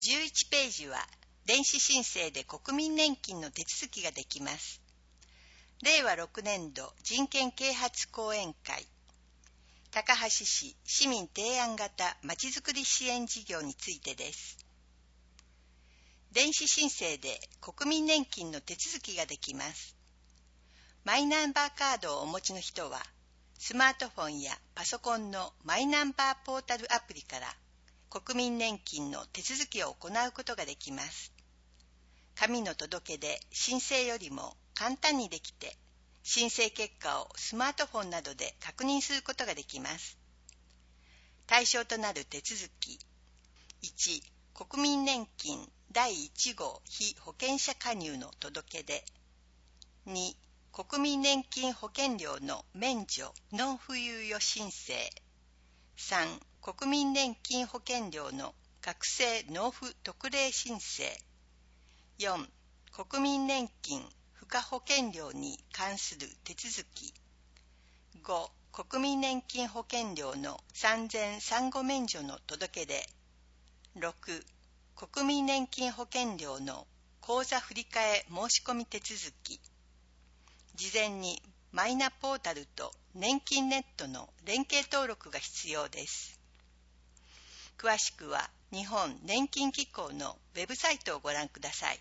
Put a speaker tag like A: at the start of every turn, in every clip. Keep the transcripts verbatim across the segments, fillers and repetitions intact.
A: じゅういちページは電子申請で国民年金の手続きができます。れいわろくねんど人権啓発講演会、高梁市市民提案型まちづくり支援事業についてです。電子申請で国民年金の手続きができます。マイナンバーカードをお持ちの人は、スマートフォンやパソコンのマイナンバーポータルアプリから国民年金の手続きを行うことができます。紙の届け出、申請よりも簡単にできて、申請結果をスマートフォンなどで確認することができます。対象となる手続き。いち、国民年金だいいち号被保険者加入の届け出。に、国民年金保険料の免除・納付猶予申請。さん、国民年金保険料の学生納付特例申請。よん、国民年金付加保険料に関する手続き。ご、国民年金保険料の産前産後免除の届け出。ろく、国民年金保険料の口座振替申込手続き。事前にマイナポータルと年金ネットの連携登録が必要です。詳しくは日本年金機構のウェブサイトをご覧ください。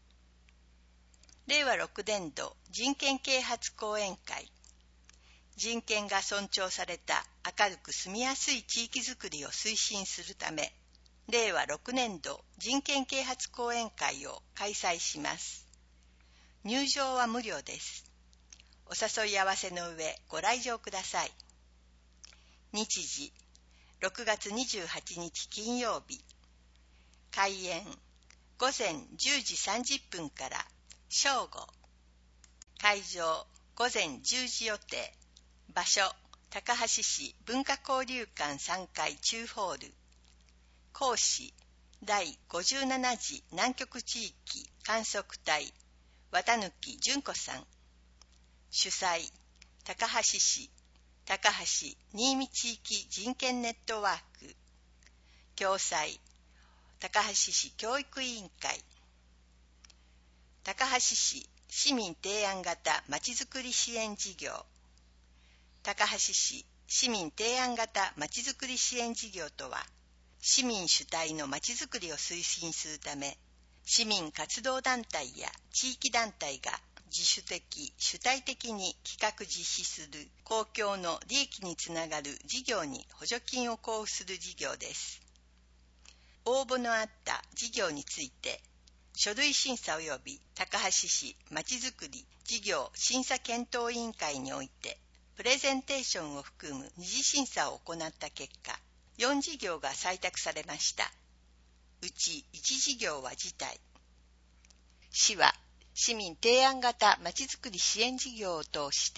A: れいわろくねんど人権啓発講演会、人権が尊重された明るく住みやすい地域づくりを推進するため、れいわろくねんど人権啓発講演会を開催します。入場は無料です。お誘い合わせの上ご来場ください。日時、ろくがつにじゅうはちにち金曜日。開演、ごぜんじゅうじさんじゅっぷんから正午。会場、ごぜんじゅうじ予定。場所、高梁市文化交流館さんがい中ホール。講師、だいごじゅうなな次南極地域観測隊、綿貫純子さん。主催、高梁市、高梁新見地域人権ネットワーク。共催、高梁市教育委員会。高梁市市民提案型まちづくり支援事業。高梁市市民提案型まちづくり支援事業とは、市民主体のまちづくりを推進するため、市民活動団体や地域団体が自主的・主体的に企画実施する公共の利益につながる事業に補助金を交付する事業です。応募のあった事業について、書類審査及び高梁市まちづくり事業審査検討委員会において、プレゼンテーションを含む二次審査を行った結果、よん事業が採択されました。うちいち事業は辞退。市は市民提案型まちづくり支援事業を通して、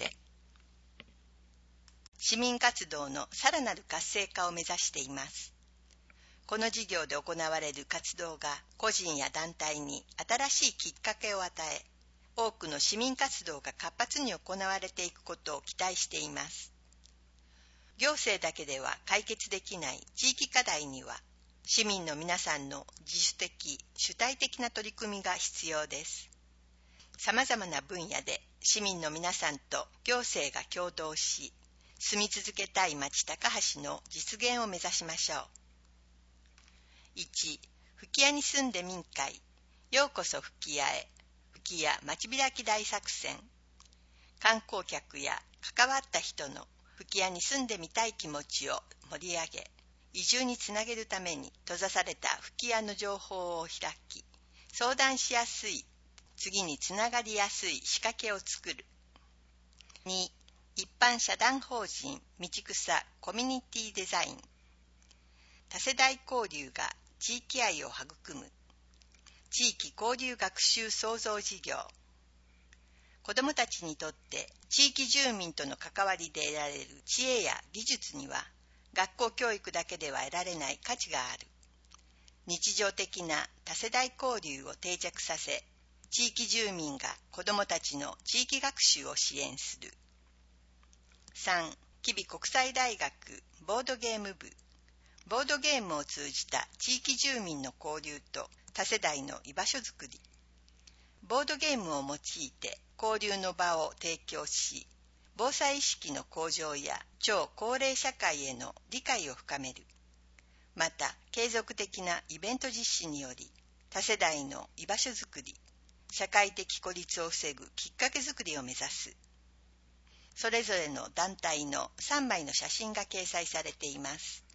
A: 市民活動のさらなる活性化を目指しています。この事業で行われる活動が個人や団体に新しいきっかけを与え、多くの市民活動が活発に行われていくことを期待しています。行政だけでは解決できない地域課題には、市民の皆さんの自主的・主体的な取り組みが必要です。さまざまな分野で市民の皆さんと行政が協働し、住み続けたい町高梁の実現を目指しましょう。いち、吹き屋に住んで民会、ようこそ吹き屋へ、吹き屋町開き大作戦。観光客や関わった人の吹き屋に住んでみたい気持ちを盛り上げ、移住につなげるために閉ざされた吹き屋の情報を開き、相談しやすい、次につながりやすい仕掛けを作る。に、一般社団法人道草コミュニティデザイン。多世代交流が地域愛を育む。地域交流学習創造事業。子どもたちにとって地域住民との関わりで得られる知恵や技術には、学校教育だけでは得られない価値がある。日常的な多世代交流を定着させ、地域住民が子どもたちの地域学習を支援する。さん、吉備国際大学ボードゲーム部。 ボードゲームを通じた地域住民の交流と多世代の居場所づくり。ボードゲームを用いて交流の場を提供し、防災意識の向上や超高齢社会への理解を深める。また、継続的なイベント実施により、多世代の居場所づくり、社会的孤立を防ぐきっかけづくりを目指す。それぞれの団体のさんまいの写真が掲載されています。